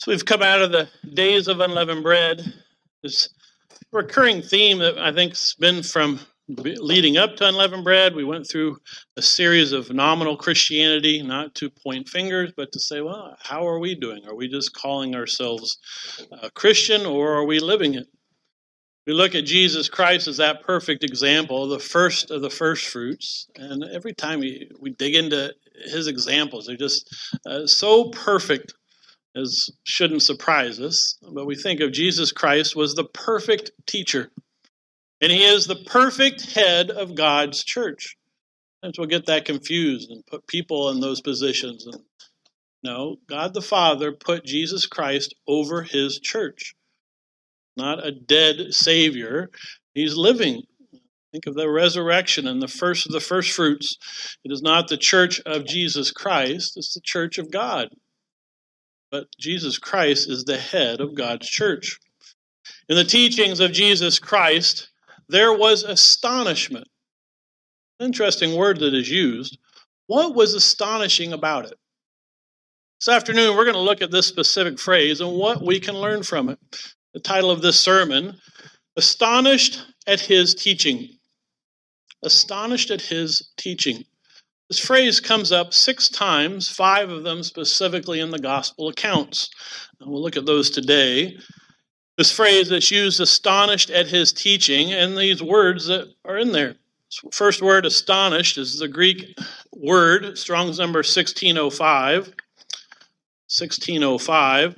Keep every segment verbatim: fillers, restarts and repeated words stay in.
So we've come out of the days of unleavened bread. This recurring theme that I think's been from leading up to unleavened bread. We went through a series of nominal Christianity, not to point fingers, but to say, well, how are we doing? Are we just calling ourselves a Christian, or are we living it? We look at Jesus Christ as that perfect example, the first of the first fruits. And every time we, we dig into his examples, they're just uh, so perfect, as shouldn't surprise us. But we think of Jesus Christ was the perfect teacher. And he is the perfect head of God's church. And we'll get that confused and put people in those positions. And no, God the Father put Jesus Christ over his church. Not a dead Savior. He's living. Think of the resurrection and the first of the first fruits. It is not the church of Jesus Christ. It's the church of God. But Jesus Christ is the head of God's church. In the teachings of Jesus Christ, there was astonishment. An interesting word that is used. What was astonishing about it? This afternoon, we're going to look at this specific phrase and what we can learn from it. The title of this sermon, Astonished at His Teaching. Astonished at His Teaching. This phrase comes up six times, five of them specifically in the gospel accounts. And we'll look at those today. This phrase that's used, astonished at his teaching, and these words that are in there. First word, astonished, is the Greek word, Strong's number sixteen oh five. sixteen oh five.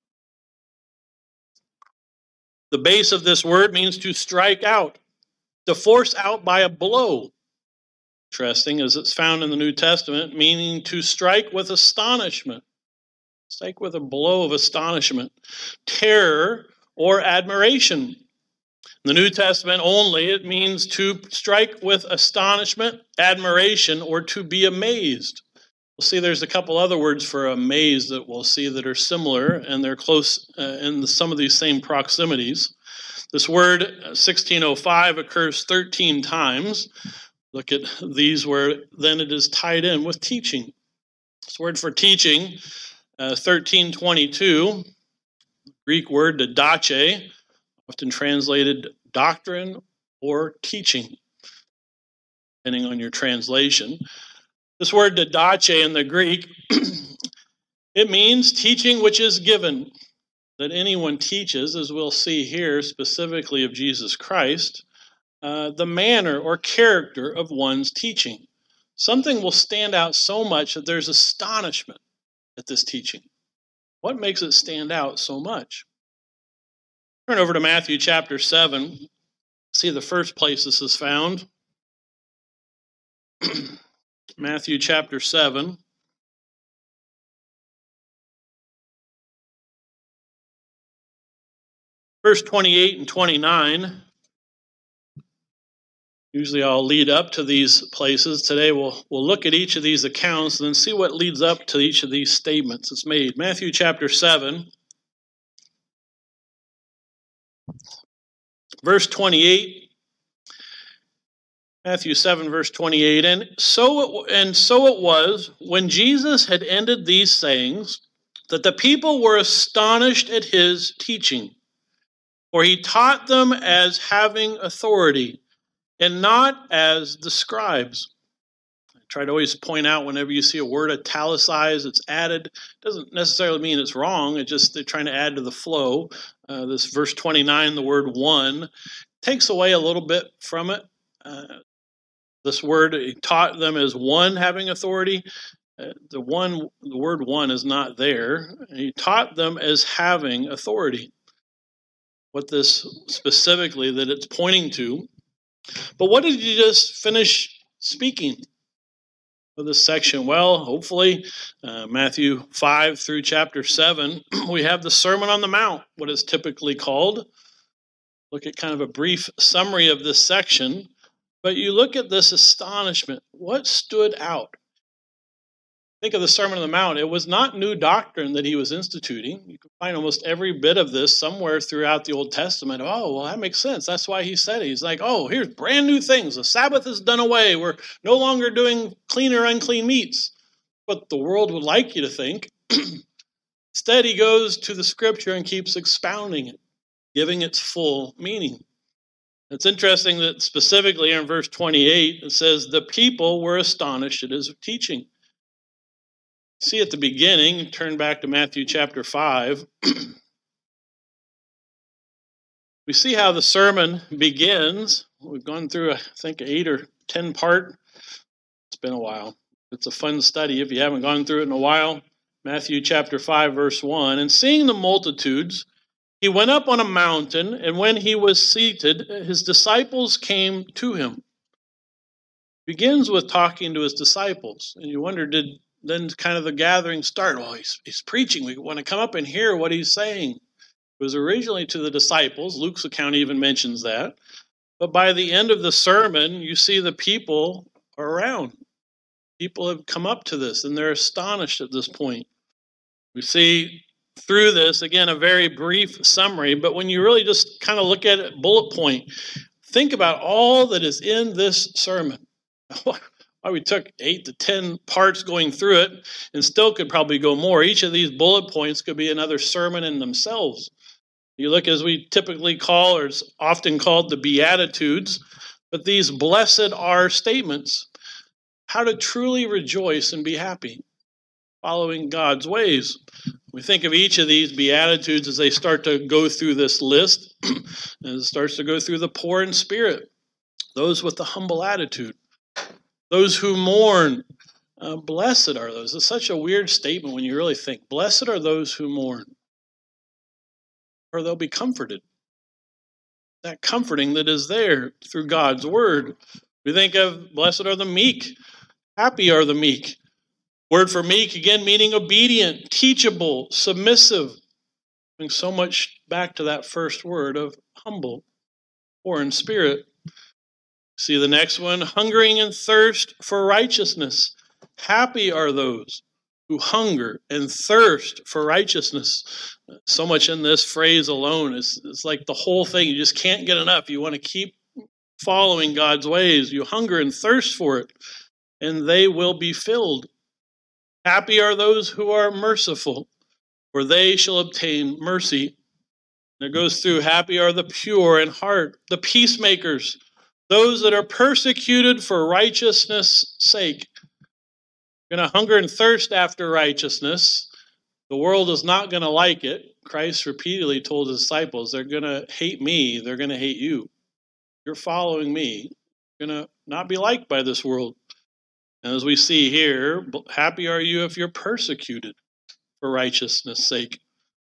The base of this word means to strike out, to force out by a blow. Interesting, as it's found in the New Testament, meaning to strike with astonishment. Strike with a blow of astonishment, terror, or admiration. In the New Testament only, it means to strike with astonishment, admiration, or to be amazed. We'll see there's a couple other words for amazed that we'll see that are similar, and they're close uh, in some of these same proximities. This word, sixteen oh five, occurs thirteen times. Look at these where then it is tied in with teaching. This word for teaching, uh, thirteen twenty-two, Greek word didache, often translated doctrine or teaching, depending on your translation. This word didache in the Greek, it means teaching which is given. That anyone teaches, as we'll see here specifically of Jesus Christ, uh, the manner or character of one's teaching. Something will stand out so much that there's astonishment at this teaching. What makes it stand out so much? Turn over to Matthew chapter seven. See the first place this is found. Matthew chapter seven. Verse twenty-eight and twenty-nine. Usually I'll lead up to these places. Today we'll, we'll look at each of these accounts and then see what leads up to each of these statements that's made. Matthew chapter seven. Verse twenty-eight. Matthew seven, verse twenty-eight. And so, it, and so it was, when Jesus had ended these sayings, that the people were astonished at his teaching. For he taught them as having authority, and not as the scribes. I try to always point out whenever you see a word italicized, it's added. It doesn't necessarily mean it's wrong. It's just they're trying to add to the flow. Uh, this verse twenty-nine, the word one, takes away a little bit from it. Uh, this word, he taught them as one having authority. Uh, the one, the word one is not there. He taught them as having authority. What this specifically that it's pointing to. But what did you just finish speaking of this section? Well, hopefully, uh, Matthew five through chapter seven, we have the Sermon on the Mount, what is typically called. Look at kind of a brief summary of this section. But you look at this astonishment. What stood out? Think of the Sermon on the Mount. It was not new doctrine that he was instituting. You can find almost every bit of this somewhere throughout the Old Testament. Oh, well, that makes sense. That's why he said it. He's like, oh, here's brand new things. The Sabbath is done away. We're no longer doing clean or unclean meats. But the world would like you to think. Instead, he goes to the scripture and keeps expounding it, giving its full meaning. It's interesting that specifically in verse twenty-eight, it says, the people were astonished at his teaching. See at the beginning, turn back to Matthew chapter five. We see how the sermon begins. We've gone through, I think, eight or ten part. It's been a while. It's a fun study if you haven't gone through it in a while. Matthew chapter five, verse one. And seeing the multitudes, he went up on a mountain, and when he was seated, his disciples came to him. Begins with talking to his disciples. And you wonder, did then kind of the gathering start? Well, he's, he's preaching. We want to come up and hear what he's saying. It was originally to the disciples. Luke's account even mentions that. But by the end of the sermon, you see the people are around. People have come up to this, and they're astonished at this point. We see through this, again, a very brief summary, but when you really just kind of look at it bullet point, think about all that is in this sermon. Why we took eight to ten parts going through it, and still could probably go more. Each of these bullet points could be another sermon in themselves. You look, as we typically call, or it's often called, the Beatitudes, but these blessed are statements. How to truly rejoice and be happy, following God's ways. We think of each of these Beatitudes as they start to go through this list, and it starts to go through the poor in spirit, those with the humble attitude, those who mourn. Uh, blessed are those. It's such a weird statement when you really think. Blessed are those who mourn, or they'll be comforted. That comforting that is there through God's word. We think of blessed are the meek. Happy are the meek. Word for meek, again, meaning obedient, teachable, submissive. Bring so much back to that first word of humble, poor in spirit. See the next one, hungering and thirst for righteousness. Happy are those who hunger and thirst for righteousness. So much in this phrase alone is it's like the whole thing. You just can't get enough. You want to keep following God's ways. You hunger and thirst for it, and they will be filled. Happy are those who are merciful, for they shall obtain mercy. And it goes through, happy are the pure in heart, the peacemakers, those that are persecuted for righteousness' sake. You're going to hunger and thirst after righteousness. The world is not going to like it. Christ repeatedly told his disciples, they're going to hate me, they're going to hate you. You're following me. You're going to not be liked by this world. And as we see here, happy are you if you're persecuted for righteousness' sake.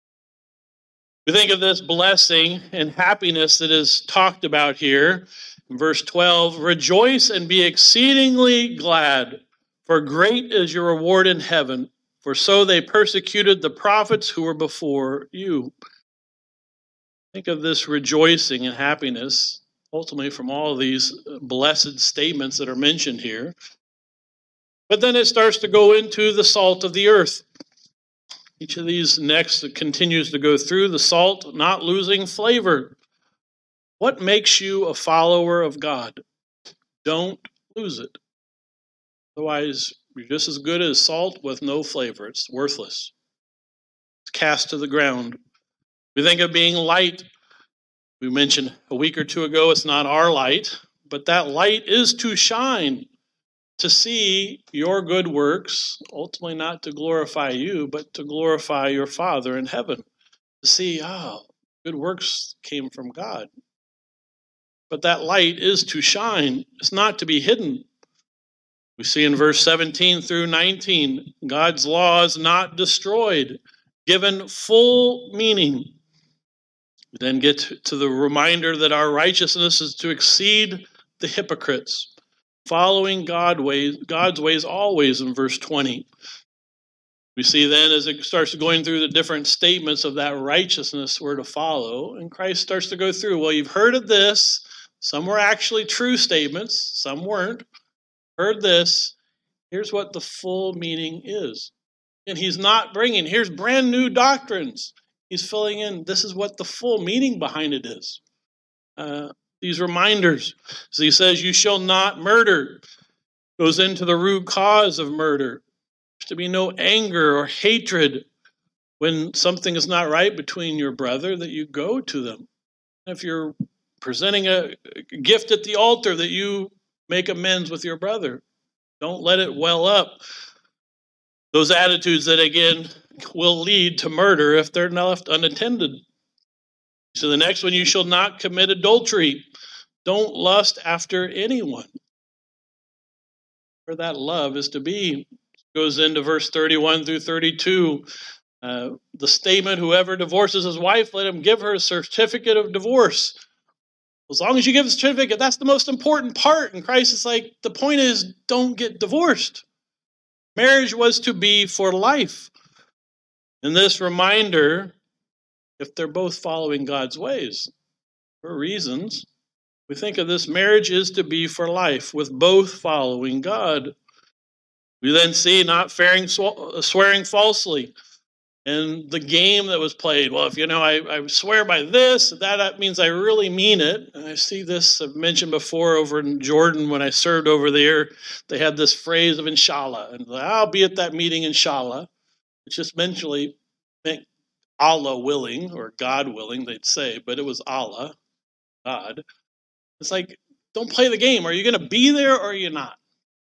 We think of this blessing and happiness that is talked about here in verse twelve. Rejoice and be exceedingly glad, for great is your reward in heaven, for so they persecuted the prophets who were before you. Think of this rejoicing and happiness, ultimately from all of these blessed statements that are mentioned here. But then it starts to go into the salt of the earth. Each of these next continues to go through the salt, not losing flavor. What makes you a follower of God? Don't lose it. Otherwise, you're just as good as salt with no flavor. It's worthless. It's cast to the ground. We think of being light. We mentioned a week or two ago, it's not our light, but that light is to shine, to see your good works, ultimately not to glorify you, but to glorify your Father in heaven. To see, oh, good works came from God. But that light is to shine. It's not to be hidden. We see in verse seventeen through nineteen, God's law is not destroyed, given full meaning. We then get to the reminder that our righteousness is to exceed the hypocrites, following God ways, God's ways always in verse twenty. We see then as it starts going through the different statements of that righteousness we're to follow, and Christ starts to go through, well, you've heard of this. Some were actually true statements, some weren't. Heard this. Here's what the full meaning is. And he's not bringing, here's brand new doctrines. He's filling in, this is what the full meaning behind it is. Uh, these reminders. So he says, you shall not murder. Goes into the root cause of murder. There's to be no anger or hatred. when something is not right between your brother, that you go to them. If you're presenting a gift at the altar, that you make amends with your brother. Don't let it well up. Those attitudes that, again, will lead to murder if they're left unattended. So the next one, you shall not commit adultery. Don't lust after anyone. Where that love is to be. Goes into verse thirty-one through thirty-two. Uh, the statement, whoever divorces his wife, let him give her a certificate of divorce. As long as you give a certificate, that's the most important part. And Christ is like, the point is, don't get divorced. Marriage was to be for life. And this reminder, if they're both following God's ways, for reasons, we think of this, marriage is to be for life, with both following God. We then see not faring, swearing falsely. And the game that was played, well, if you know, I, I swear by this, that, that means I really mean it. And I see this, I've mentioned before over in Jordan when I served over there, they had this phrase of inshallah. And I'll be at that meeting, inshallah, which just mentally meant Allah willing, or God willing, they'd say, but it was Allah, God. It's like, don't play the game. Are you going to be there or are you not?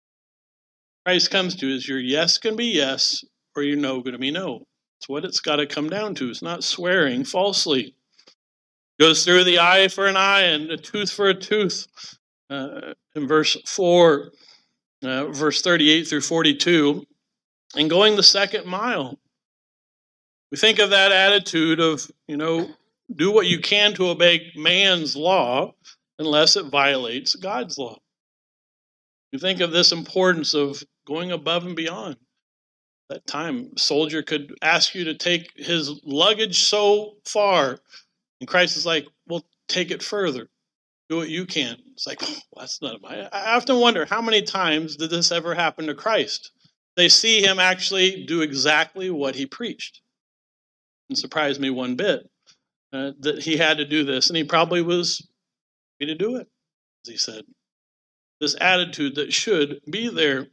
Christ comes to is your yes can be yes, or your no going to be no. It's what it's got to come down to. It's not swearing falsely. Goes through the eye for an eye and a tooth for a tooth. Uh, in verse four, uh, verse thirty-eight through forty-two, and going the second mile. We think of that attitude of, you know, do what you can to obey man's law unless it violates God's law. You think of this importance of going above and beyond. That time, a soldier could ask you to take his luggage so far, and Christ is like, well, take it further. Do what you can. It's like, oh, that's not my... I often wonder, how many times did this ever happen to Christ? They see him actually do exactly what he preached. It surprised me one bit uh, that he had to do this, and he probably was happy to do it, as he said. This attitude that should be there.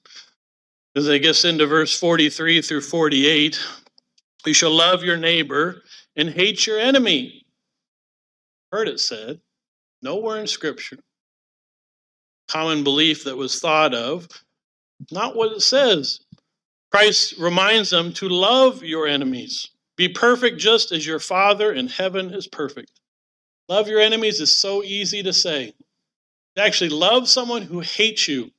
As I guess into verse forty-three through forty-eight, you shall love your neighbor and hate your enemy. Heard it said, nowhere in Scripture. Common belief that was thought of, not what it says. Christ reminds them to love your enemies. Be perfect just as your Father in heaven is perfect. Love your enemies is so easy to say. To actually love someone who hates you.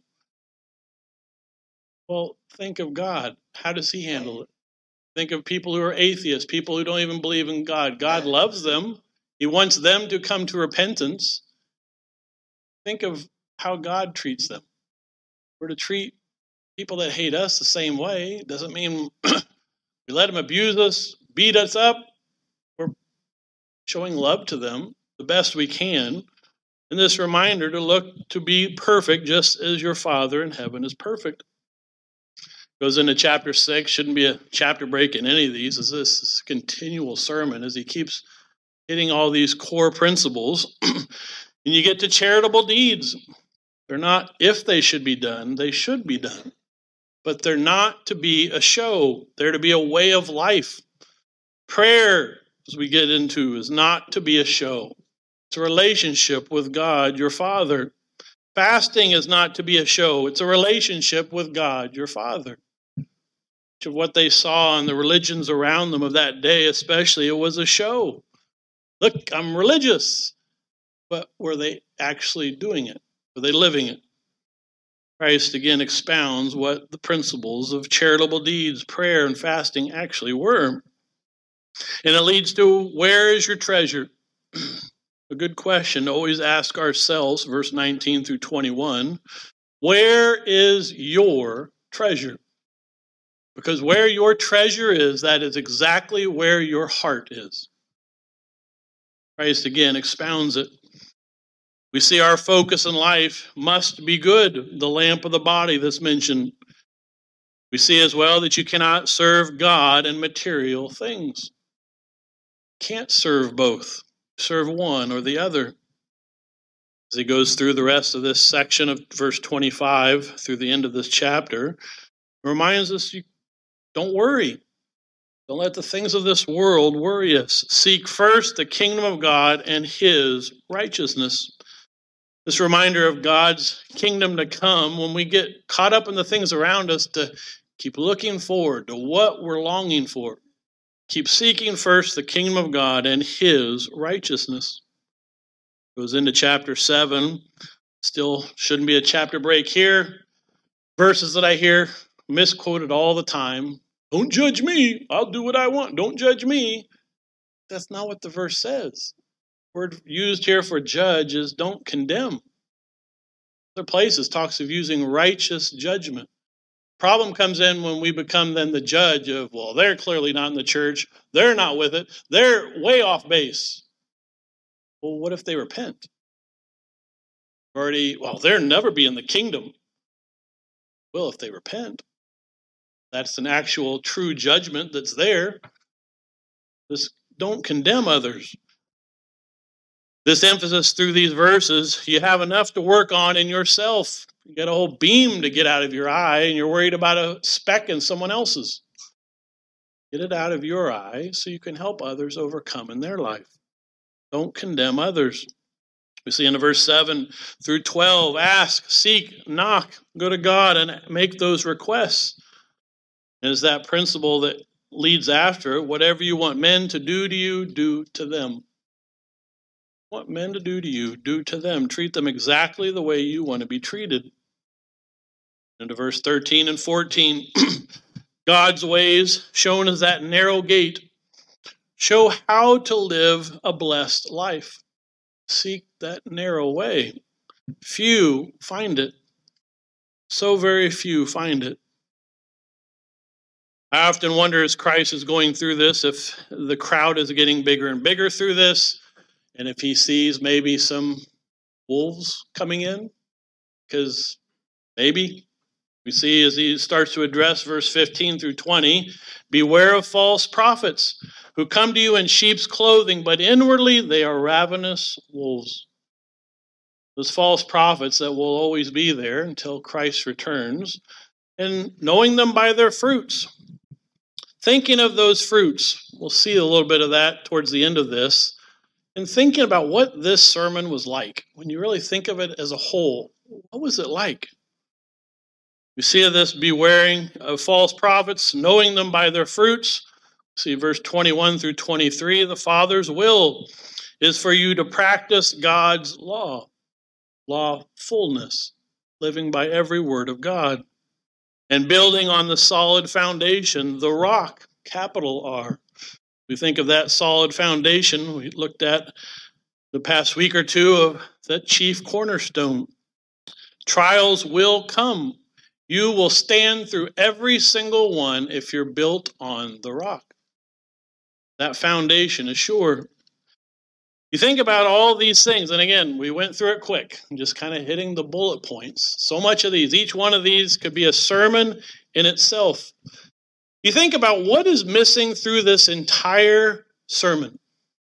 Well, think of God. How does he handle it? Think of people who are atheists, people who don't even believe in God. God loves them. He wants them to come to repentance. Think of how God treats them. We're to treat people that hate us the same way. It doesn't mean we let them abuse us, beat us up. We're showing love to them the best we can. And this reminder to look to be perfect just as your Father in heaven is perfect. Goes into chapter six. Shouldn't be a chapter break in any of these. Is this, this continual sermon as he keeps hitting all these core principles. And you get to charitable deeds. They're not if they should be done, they should be done. But they're not to be a show. They're to be a way of life. Prayer, as we get into, is not to be a show. It's a relationship with God, your Father. Fasting is not to be a show. It's a relationship with God, your Father. Much of what they saw in the religions around them of that day, especially, it was a show. Look, I'm religious. But were they actually doing it? Were they living it? Christ again expounds what the principles of charitable deeds, prayer, and fasting actually were. And it leads to, where is your treasure? A good question to always ask ourselves, verse nineteen through twenty-one. Where is your treasure? Because where your treasure is, that is exactly where your heart is. Christ again expounds it. We see our focus in life must be good, the lamp of the body that's mentioned. We see as well that you cannot serve God and material things. Can't serve both. Serve one or the other. As he goes through the rest of this section of verse twenty-five through the end of this chapter, it reminds us, you don't worry. Don't let the things of this world worry us. Seek first the kingdom of God and his righteousness. This reminder of God's kingdom to come, when we get caught up in the things around us, to keep looking forward to what we're longing for. Keep seeking first the kingdom of God and his righteousness. Goes into chapter seven. Still shouldn't be a chapter break here. Verses that I hear misquoted all the time. Don't judge me. I'll do what I want. Don't judge me. That's not what the verse says. The word used here for judge is don't condemn. Other places talks of using righteous judgment. Problem comes in when we become then the judge of, well, they're clearly not in the church. They're not with it. They're way off base. Well, what if they repent? Already, well, they'll never be in the kingdom. Well, if they repent, that's an actual true judgment that's there. Just don't condemn others. This emphasis through these verses, you have enough to work on in yourself. You got a whole beam to get out of your eye, and you're worried about a speck in someone else's. Get it out of your eye so you can help others overcome in their life. Don't condemn others. We see in verse seven through twelve, ask, seek, knock, go to God and make those requests. And it's that principle that leads after, whatever you want men to do to you, do to them. What men to do to you, do to them. Treat them exactly the way you want to be treated. Into verse thirteen and fourteen, God's ways, shown as that narrow gate, show how to live a blessed life. Seek that narrow way. Few find it. So very few find it. I often wonder as Christ is going through this, if the crowd is getting bigger and bigger through this, and if he sees maybe some wolves coming in, because maybe we see as he starts to address verse fifteen through twenty, beware of false prophets who come to you in sheep's clothing, but inwardly they are ravenous wolves. Those false prophets that will always be there until Christ returns, and knowing them by their fruits. Thinking of those fruits, we'll see a little bit of that towards the end of this, and thinking about what this sermon was like. When you really think of it as a whole, what was it like? We see this bewaring of false prophets, knowing them by their fruits. See verse twenty-one through twenty-three, the Father's will is for you to practice God's law, lawfulness, living by every word of God, and building on the solid foundation, the rock, capital R. We think of that solid foundation. We looked at the past week or two of that chief cornerstone. Trials will come. You will stand through every single one if you're built on the rock. That foundation is sure. You think about all these things, and again, we went through it quick, just kind of hitting the bullet points. So much of these, each one of these could be a sermon in itself. You think about what is missing through this entire sermon.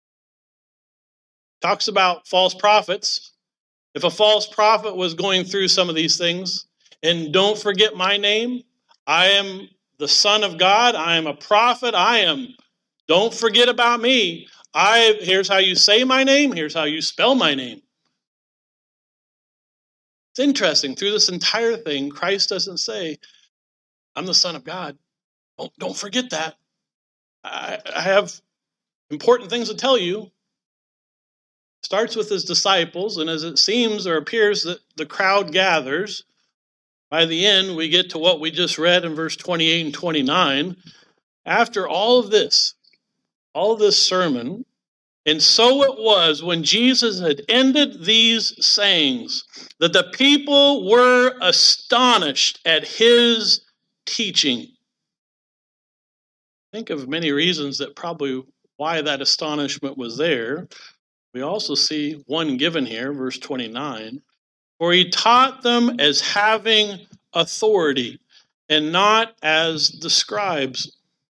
Talks about false prophets. If a false prophet was going through some of these things, and don't forget my name, I am the Son of God, I am a prophet, I am, don't forget about me. I here's how you say my name, here's how you spell my name. It's interesting, through this entire thing, Christ doesn't say, I'm the Son of God. Don't, don't forget that. I, I have important things to tell you. Starts with his disciples, and as it seems or appears that the crowd gathers, by the end we get to what we just read in verse twenty-eight and twenty-nine. After all of this, all of this sermon, and so it was when Jesus had ended these sayings that the people were astonished at his teaching. Think of many reasons that probably why that astonishment was there. We also see one given here, verse twenty-nine. For he taught them as having authority and not as the scribes.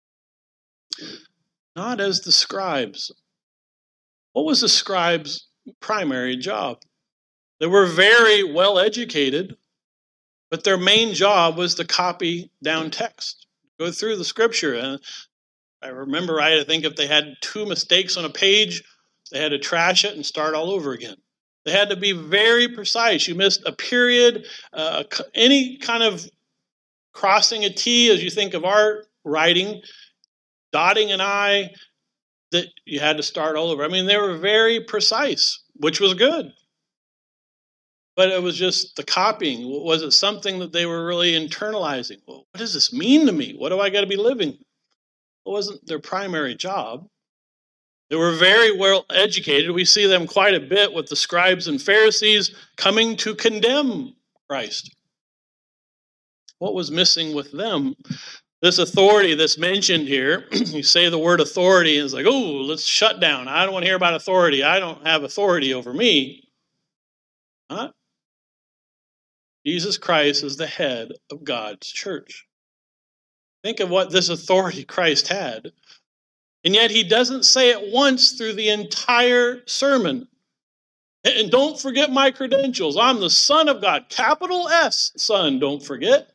Not as the scribes. What was the scribes' primary job? They were very well educated, but their main job was to copy down text, go through the scripture. And I remember right, I think if they had two mistakes on a page, they had to trash it and start all over again. They had to be very precise. You missed a period, uh, any kind of crossing a T as you think of our writing, dotting an I, that you had to start all over. I mean, they were very precise, which was good. But it was just the copying. Was it something that they were really internalizing? Well, what does this mean to me? What do I got to be living? It wasn't their primary job. They were very well educated. We see them quite a bit with the scribes and Pharisees coming to condemn Christ. What was missing with them? This authority that's mentioned here, you say the word authority, and it's like, oh, let's shut down. I don't want to hear about authority. I don't have authority over me. Huh? Jesus Christ is the head of God's church. Think of what this authority Christ had. And yet he doesn't say it once through the entire sermon. And don't forget my credentials. I'm the Son of God. Capital S, Son, don't forget.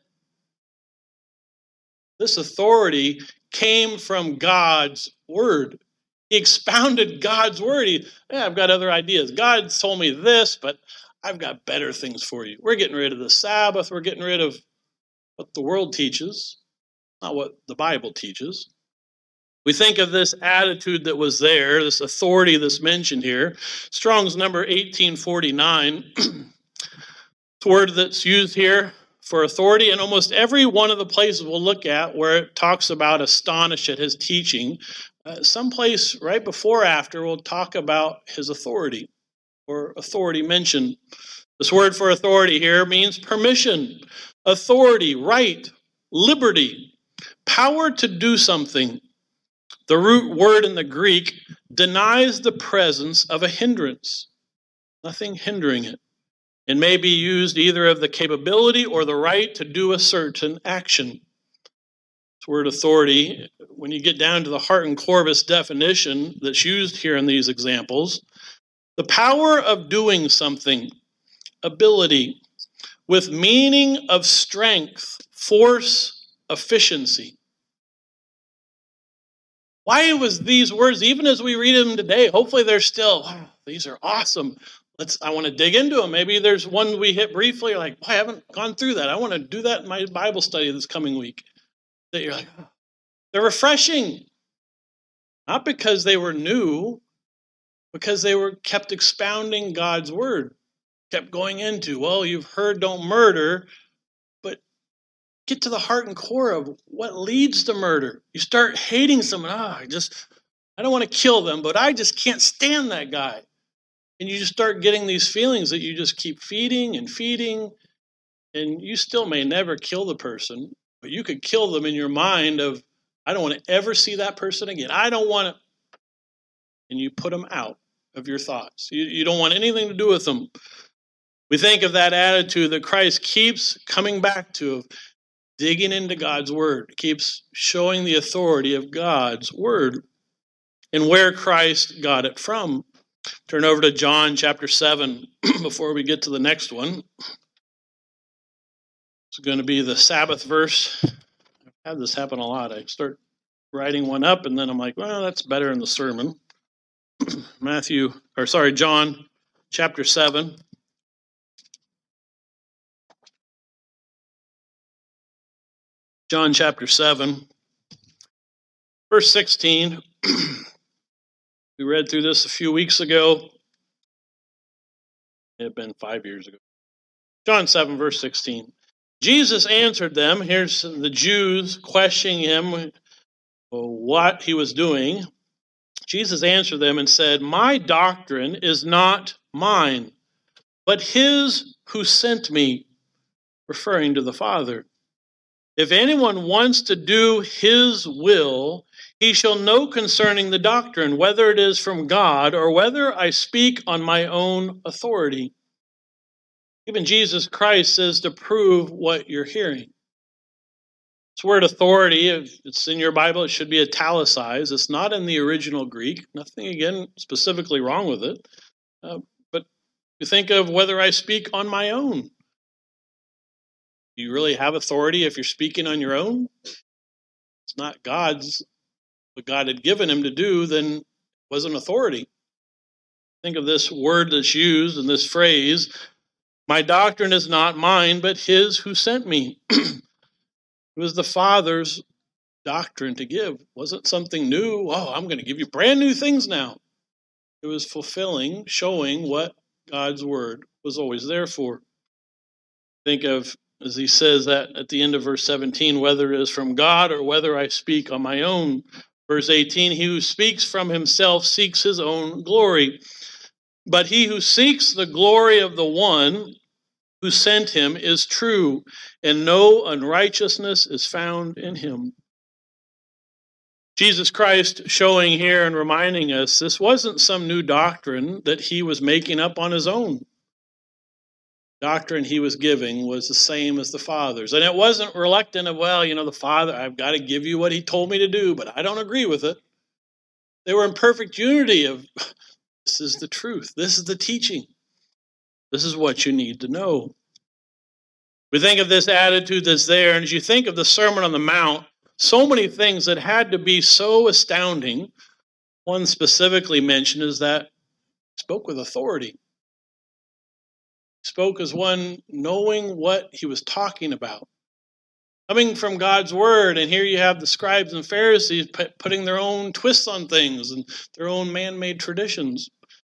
This authority came from God's word. He expounded God's word. He, yeah, I've got other ideas. God's told me this, but I've got better things for you. We're getting rid of the Sabbath. We're getting rid of what the world teaches, not what the Bible teaches. We think of this attitude that was there, this authority that's mentioned here. Strong's number eighteen forty-nine. The word that's used here for authority, and almost every one of the places we'll look at where it talks about astonish at his teaching, uh, someplace right before or after we'll talk about his authority or authority mentioned. This word for authority here means permission, authority, right, liberty, power to do something. The root word in the Greek denies the presence of a hindrance, nothing hindering it. It may be used either of the capability or the right to do a certain action. This word authority, when you get down to the Hart and Corbis definition that's used here in these examples, the power of doing something, ability, with meaning of strength, force, efficiency. Why was these words, even as we read them today, hopefully they're still, oh, these are awesome. Let's. I want to dig into them. Maybe there's one we hit briefly, like, oh, I haven't gone through that. I want to do that in my Bible study this coming week. That you're like, oh. They're refreshing. Not because they were new, because they were kept expounding God's word. Kept going into, well, you've heard don't murder, but get to the heart and core of what leads to murder. You start hating someone. Ah, oh, I just, I don't want to kill them, but I just can't stand that guy. And you just start getting these feelings that you just keep feeding and feeding, and you still may never kill the person, but you could kill them in your mind of, I don't want to ever see that person again. I don't want to, and you put them out of your thoughts. You, you don't want anything to do with them. We think of that attitude that Christ keeps coming back to, of digging into God's word, keeps showing the authority of God's word and where Christ got it from. Turn over to John chapter seven before we get to the next one. It's going to be the Sabbath verse. I've had this happen a lot. I start writing one up and then I'm like, well, that's better in the sermon. Matthew, or sorry, John chapter seven. John chapter seven, verse sixteen. We read through this a few weeks ago. It had been five years ago. John seven, verse sixteen. Jesus answered them. Here's the Jews questioning him what he was doing. Jesus answered them and said, my doctrine is not mine, but his who sent me, referring to the Father. If anyone wants to do his will, he shall know concerning the doctrine, whether it is from God or whether I speak on my own authority. Even Jesus Christ says to prove what you're hearing. This word authority, if it's in your Bible, it should be italicized. It's not in the original Greek. Nothing, again, specifically wrong with it. Uh, but you think of whether I speak on my own. Do you really have authority if you're speaking on your own? It's not God's what God had given him to do, then it was an authority. Think of this word that's used in this phrase, my doctrine is not mine, but his who sent me. It was the Father's doctrine to give. It wasn't something new. Oh, I'm going to give you brand new things now. It was fulfilling, showing what God's word was always there for. Think of, as he says that at the end of verse seventeen, whether it is from God or whether I speak on my own. Verse eighteen, he who speaks from himself seeks his own glory. But he who seeks the glory of the one who sent him is true, and no unrighteousness is found in him. Jesus Christ showing here and reminding us this wasn't some new doctrine that he was making up on his own. The doctrine he was giving was the same as the Father's. And it wasn't reluctant of, well, you know, the Father, I've got to give you what he told me to do, but I don't agree with it. They were in perfect unity of, this is the truth. This is the teaching. This is what you need to know. We think of this attitude that's there, and as you think of the Sermon on the Mount, so many things that had to be so astounding. One specifically mentioned is that he spoke with authority. He spoke as one knowing what he was talking about. Coming from God's word, and here you have the scribes and Pharisees putting their own twists on things and their own man-made traditions.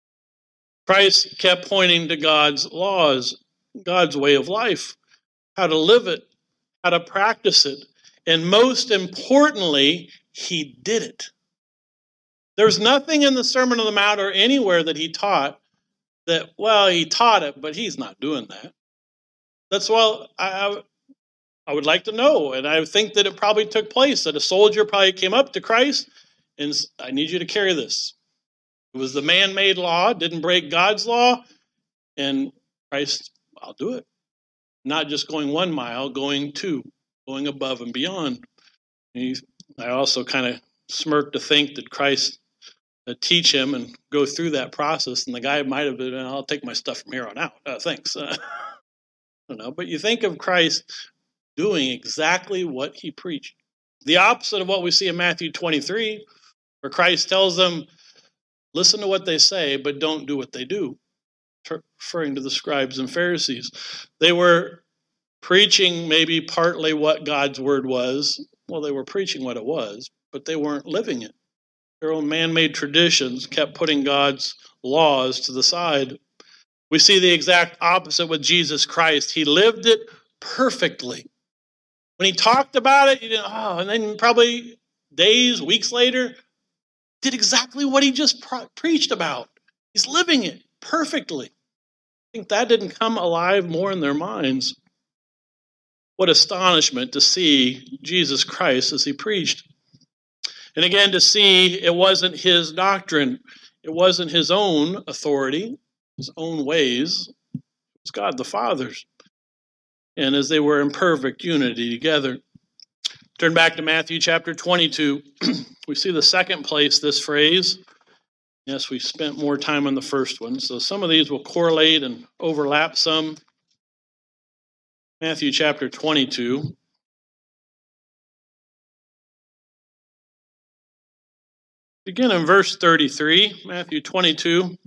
Christ kept pointing to God's laws, God's way of life, how to live it, how to practice it, and most importantly, he did it. There's nothing in the Sermon on the Mount or anywhere that he taught that, well, he taught it, but he's not doing that. That's, well, I, I would like to know, and I think that it probably took place, that a soldier probably came up to Christ and said, I need you to carry this. It was the man-made law, didn't break God's law, and Christ, I'll do it. Not just going one mile, going two, going above and beyond. He, I also kind of smirk to think that Christ uh, teach him and go through that process, and the guy might have been, I'll take my stuff from here on out. Uh, thanks. Uh, I don't know, but you think of Christ doing exactly what he preached. The opposite of what we see in Matthew twenty-three, where Christ tells them, listen to what they say, but don't do what they do, referring to the scribes and Pharisees. They were preaching maybe partly what God's word was. Well, they were preaching what it was, but they weren't living it. Their own man-made traditions kept putting God's laws to the side. We see the exact opposite with Jesus Christ. He lived it perfectly. When he talked about it, you know, oh, and then probably days, weeks later, did exactly what he just pro- preached about. He's living it perfectly. I think that didn't come alive more in their minds. What astonishment to see Jesus Christ as he preached. And again, to see it wasn't his doctrine. It wasn't his own authority, his own ways. It was God the Father's. And as they were in perfect unity together. Turn back to Matthew chapter twenty-two. We see the second place this phrase. Yes, we spent more time on the first one. So some of these will correlate and overlap some. Matthew chapter twenty-two. Begin in verse thirty-three, Matthew twenty-two.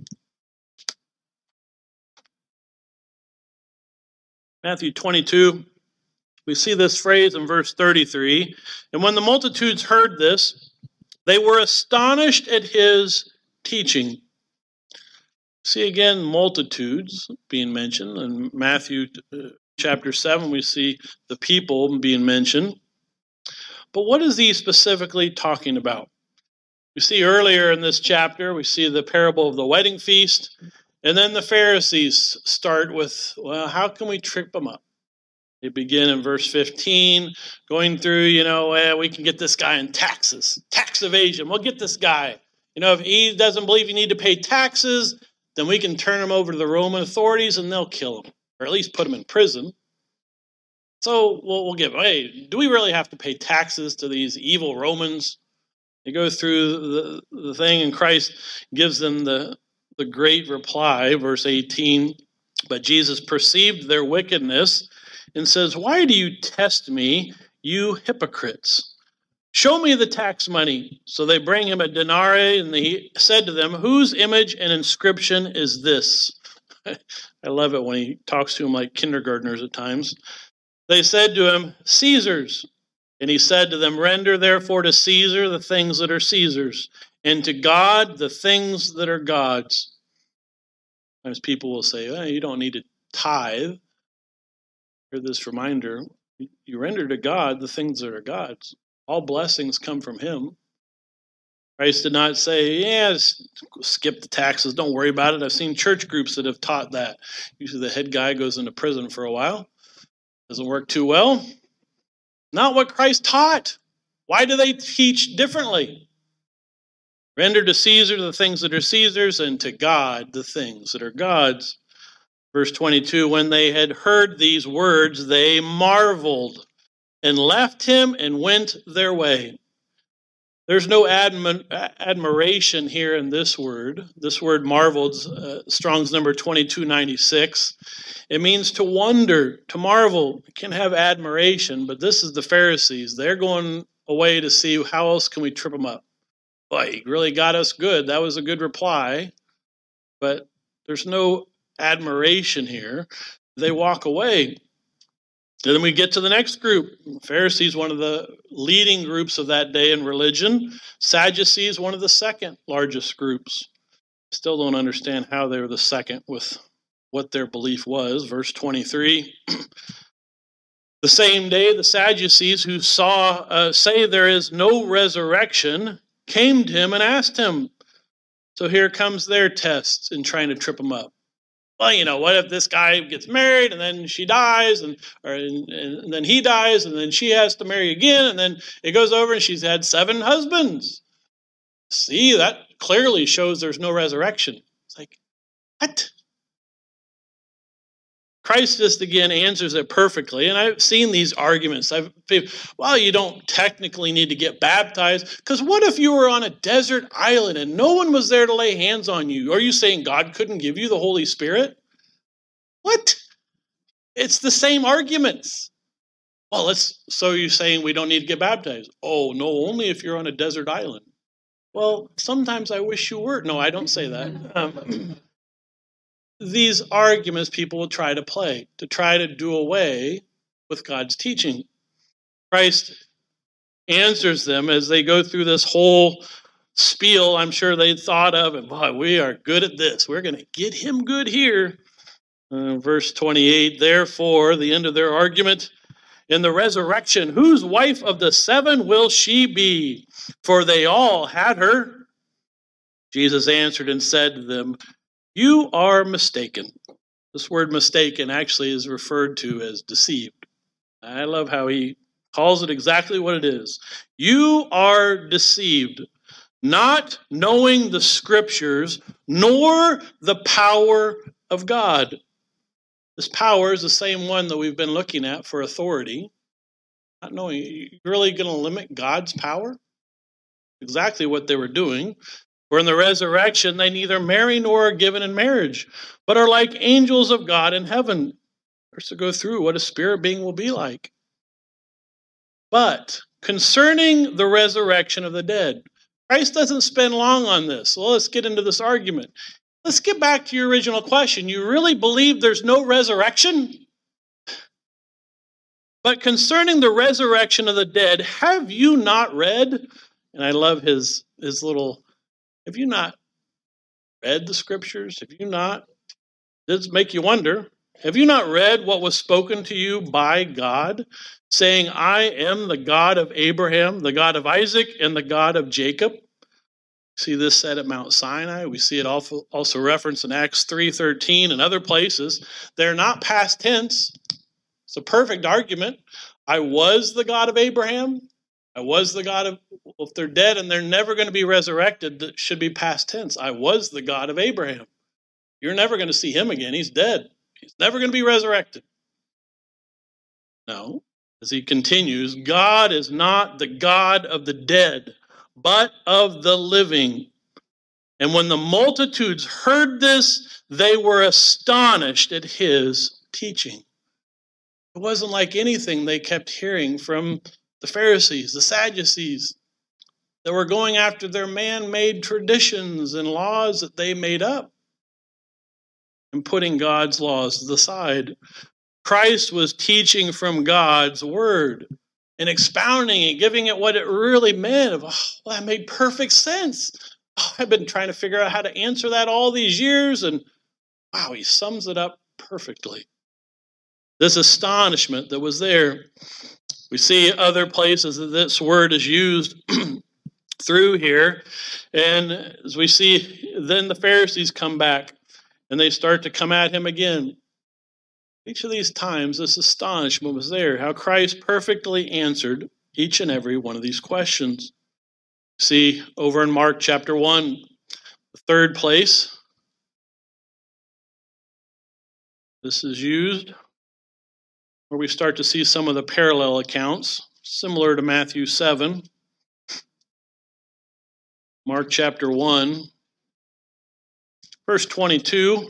Matthew twenty-two, we see this phrase in verse thirty-three. And when the multitudes heard this, they were astonished at his teaching. See again, multitudes being mentioned. In Matthew chapter seven, we see the people being mentioned. But what is he specifically talking about? We see earlier in this chapter, we see the parable of the wedding feast. And then the Pharisees start with, well, how can we trip them up? They begin in verse fifteen, going through, you know, well, we can get this guy in taxes, tax evasion. We'll get this guy. You know, if he doesn't believe you need to pay taxes, then we can turn him over to the Roman authorities and they'll kill him, or at least put him in prison. So we'll, we'll give, hey, do we really have to pay taxes to these evil Romans? They go through the, the thing, and Christ gives them the The great reply, verse eighteen, but Jesus perceived their wickedness and says, why do you test me, you hypocrites? Show me the tax money. So they bring him a denarii, and he said to them, whose image and inscription is this? I love it when he talks to him like kindergartners at times. They said to him, Caesar's. And he said to them, render therefore to Caesar the things that are Caesar's, and to God the things that are God's. Sometimes people will say, well, you don't need to tithe. Hear this reminder, you render to God the things that are God's. All blessings come from him. Christ did not say, yeah, skip the taxes, don't worry about it. I've seen church groups that have taught that. Usually the head guy goes into prison for a while. Doesn't work too well. Not what Christ taught. Why do they teach differently? Render to Caesar the things that are Caesar's, and to God the things that are God's. Verse twenty-two, when they had heard these words, they marveled and left him and went their way. There's no admi- admiration here in this word. This word marveled, uh, Strong's number twenty-two ninety-six. It means to wonder, to marvel. You can have admiration, but this is the Pharisees. They're going away to see how else can we trip them up. Boy, he really got us good. That was a good reply. But there's no admiration here. They walk away. And then we get to the next group. Pharisees, one of the leading groups of that day in religion. Sadducees, one of the second largest groups. Still don't understand how they were the second with what their belief was. Verse twenty-three. The same day, the Sadducees, who saw uh, say there is no resurrection, came to him and asked him. So here comes their test in trying to trip him up. Well, you know, what if this guy gets married and then she dies, and or and, and then he dies, and then she has to marry again, and then it goes over and she's had seven husbands. See, that clearly shows there's no resurrection. It's like, what? Christ just again answers it perfectly, and I've seen these arguments. I've, well, you don't technically need to get baptized, because what if you were on a desert island and no one was there to lay hands on you? Are you saying God couldn't give you the Holy Spirit? What? It's the same arguments. Well, let's. So you're saying we don't need to get baptized? Oh, no, only if you're on a desert island. Well, sometimes I wish you were. No, I don't say that. Um, these arguments people will try to play to try to do away with God's teaching. Christ answers them as they go through this whole spiel I'm sure they thought of, and boy, we are good at this. We're going to get him good here. Uh, verse twenty-eight, therefore, the end of their argument, in the resurrection, whose wife of the seven will she be? For they all had her. Jesus answered and said to them, you are mistaken. This word mistaken actually is referred to as deceived. I love how he calls it exactly what it is. You are deceived, not knowing the scriptures, nor the power of God. This power is the same one that we've been looking at for authority. Not knowing, you're really going to limit God's power? Exactly what they were doing. For in the resurrection, they neither marry nor are given in marriage, but are like angels of God in heaven. There's to go through what a spirit being will be like. But concerning the resurrection of the dead, Christ doesn't spend long on this. Well, let's get into this argument. Let's get back to your original question. You really believe there's no resurrection? But concerning the resurrection of the dead, have you not read? And I love his, his little, have you not read the scriptures? Have you not? Does it make you wonder? Have you not read what was spoken to you by God, saying, I am the God of Abraham, the God of Isaac, and the God of Jacob? See this said at Mount Sinai. We see it also, also referenced in Acts three thirteen and other places. They're not past tense. It's a perfect argument. I was the God of Abraham. I was the God of, well, if they're dead and they're never going to be resurrected, that should be past tense. I was the God of Abraham. You're never going to see him again. He's dead. He's never going to be resurrected. No. As he continues, God is not the God of the dead, but of the living. And when the multitudes heard this, they were astonished at his teaching. It wasn't like anything they kept hearing from the Pharisees, the Sadducees, that were going after their man-made traditions and laws that they made up and putting God's laws to the side. Christ was teaching from God's word and expounding it, giving it what it really meant. Of, oh, well, that made perfect sense. Oh, I've been trying to figure out how to answer that all these years, and wow, he sums it up perfectly. This astonishment that was there. We see other places that this word is used through here. And as we see, then the Pharisees come back and they start to come at him again. Each of these times, this astonishment was there, how Christ perfectly answered each and every one of these questions. See over in Mark chapter one, the third place, this is used, where we start to see some of the parallel accounts, similar to Matthew seven. Mark chapter one, verse twenty-two.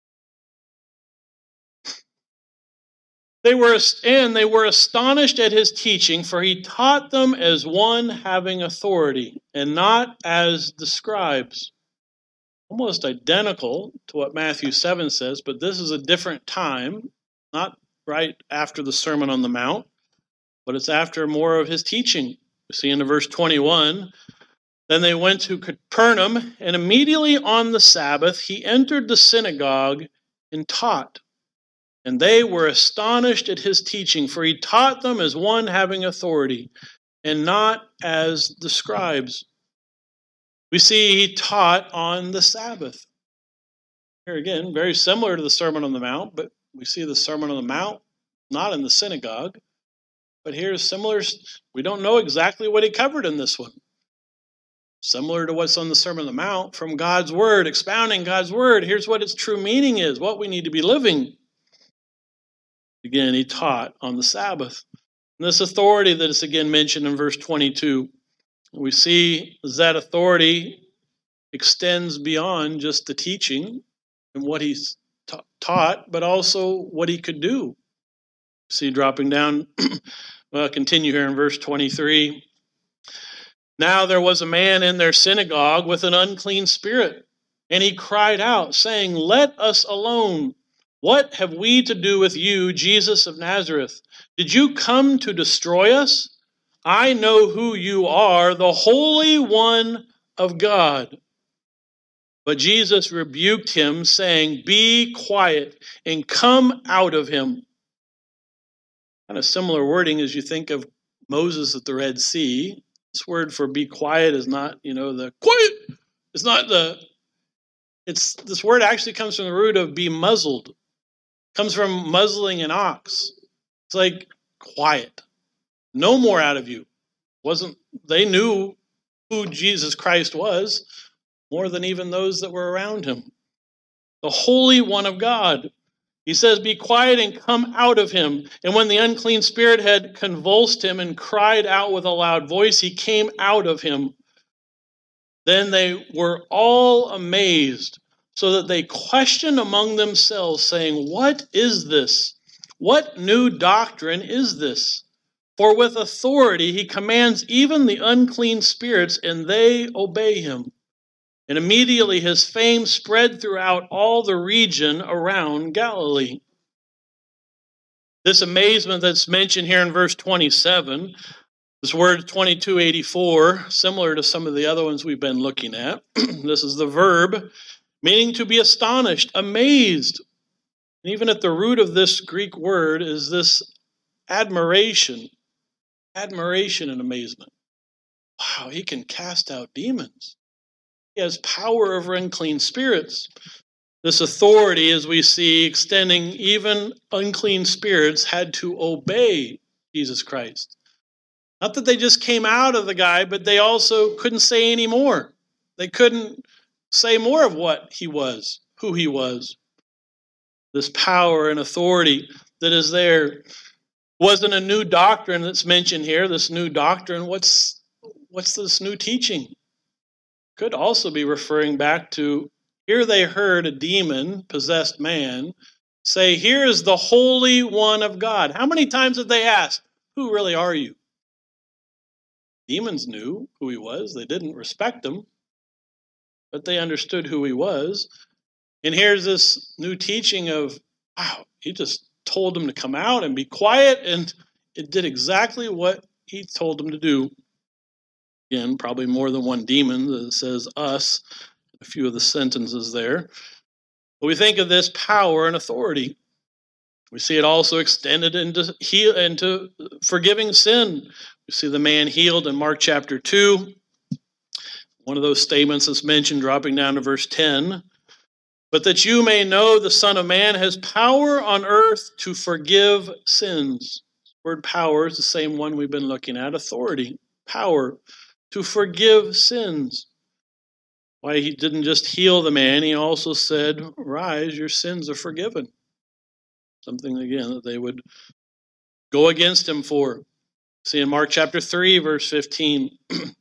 They were, and they were astonished at his teaching, for he taught them as one having authority, and not as the scribes. Almost identical to what Matthew seven says, but this is a different time, not right after the Sermon on the Mount, but it's after more of his teaching. We see in verse twenty-one, then they went to Capernaum, and immediately on the Sabbath he entered the synagogue and taught. And they were astonished at his teaching, for he taught them as one having authority, and not as the scribes. We see he taught on the Sabbath. Here again, very similar to the Sermon on the Mount, but we see the Sermon on the Mount not in the synagogue. But here's similar. We don't know exactly what he covered in this one. Similar to what's on the Sermon on the Mount, from God's Word, expounding God's Word. Here's what its true meaning is, what we need to be living. Again, he taught on the Sabbath. And this authority that is again mentioned in verse twenty-two, we see that authority extends beyond just the teaching and what he's ta- taught, but also what he could do. See, dropping down, well, continue here in verse twenty-three. Now there was a man in their synagogue with an unclean spirit, and he cried out, saying, "Let us alone. What have we to do with you, Jesus of Nazareth? Did you come to destroy us? I know who you are, the Holy One of God." But Jesus rebuked him, saying, "Be quiet and come out of him." Kind of similar wording as you think of Moses at the Red Sea. This word for be quiet is not, you know, the quiet. It's not the, it's, this word actually comes from the root of be muzzled. It comes from muzzling an ox. It's like quiet. No more out of you. Wasn't, they knew who Jesus Christ was more than even those that were around him. The Holy One of God. He says, "Be quiet and come out of him." And when the unclean spirit had convulsed him and cried out with a loud voice, he came out of him. Then they were all amazed, so that they questioned among themselves, saying, "What is this? What new doctrine is this? For with authority he commands even the unclean spirits, and they obey him." And immediately his fame spread throughout all the region around Galilee. This amazement that's mentioned here in verse twenty-seven, this word twenty-two eighty-four, similar to some of the other ones we've been looking at. This is the verb, meaning to be astonished, amazed. And even at the root of this Greek word is this admiration, admiration and amazement. Wow, he can cast out demons. He has power over unclean spirits. This authority, as we see, extending even unclean spirits, had to obey Jesus Christ. Not that they just came out of the guy, but they also couldn't say any more. They couldn't say more of what he was, who he was. This power and authority that is there wasn't a new doctrine that's mentioned here. This new doctrine, what's, what's this new teaching? Could also be referring back to, here they heard a demon-possessed man say, "Here is the Holy One of God." How many times have they asked, "Who really are you?" Demons knew who he was. They didn't respect him, but they understood who he was. And here's this new teaching of, wow, he just told them to come out and be quiet, and it did exactly what he told them to do. Again, probably more than one demon that says us, a few of the sentences there. But we think of this power and authority. We see it also extended into, heal, into forgiving sin. We see the man healed in Mark chapter two. One of those statements that's mentioned dropping down to verse ten. But that you may know the Son of Man has power on earth to forgive sins. The word power is the same one we've been looking at. Authority, power to forgive sins. Why he didn't just heal the man, he also said, rise, your sins are forgiven. Something, again, that they would go against him for. See in Mark chapter three, verse fifteen,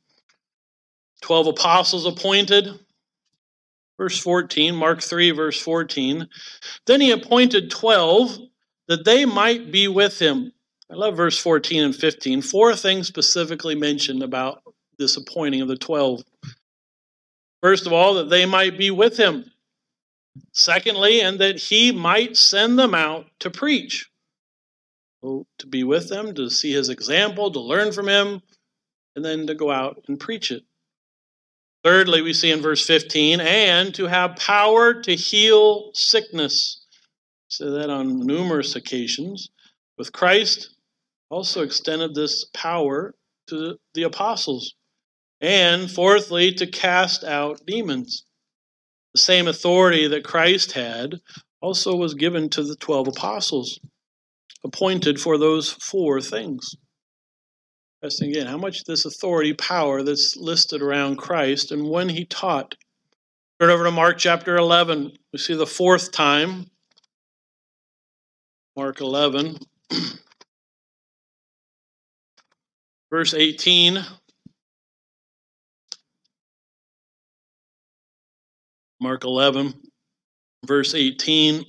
twelve apostles appointed. Verse fourteen, Mark three, verse fourteen. Then he appointed twelve that they might be with him. I love verse fourteen and fifteen. Four things specifically mentioned about this appointing of the twelve. First of all, that they might be with him. Secondly, and that he might send them out to preach. So, to be with them, to see his example, to learn from him, and then to go out and preach it. Thirdly, we see in verse fifteen, and to have power to heal sickness. We say that on numerous occasions. With Christ, also extended this power to the apostles. And fourthly, to cast out demons. The same authority that Christ had also was given to the twelve apostles, appointed for those four things. Interesting again, how much this authority, power that's listed around Christ and when he taught. Turn over to Mark chapter eleven. We see the fourth time. Mark eleven, verse eighteen. Mark eleven, verse eighteen,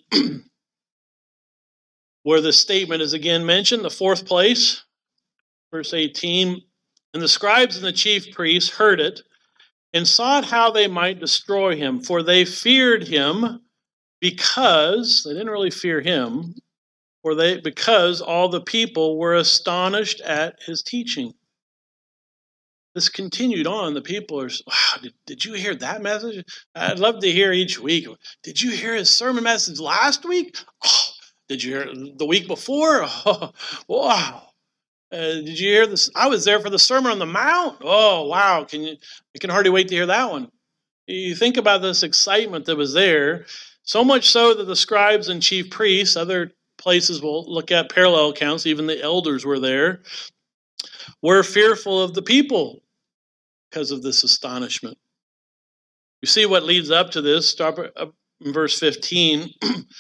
where the statement is again mentioned, the fourth place. Verse eighteen, and the scribes and the chief priests heard it and sought how they might destroy him, for they feared him because, they didn't really fear him, for they because all the people were astonished at his teaching. This continued on. The people are, wow, did, did you hear that message? I'd love to hear each week. Did you hear his sermon message last week? Oh, did you hear the week before? Oh, wow. Uh, did you hear this? I was there for the Sermon on the Mount. Oh, wow. Can you, I can hardly wait to hear that one. You think about this excitement that was there, so much so that the scribes and chief priests, other places we'll look at parallel accounts, even the elders were there, were fearful of the people because of this astonishment. You see what leads up to this. Stop at verse fifteen.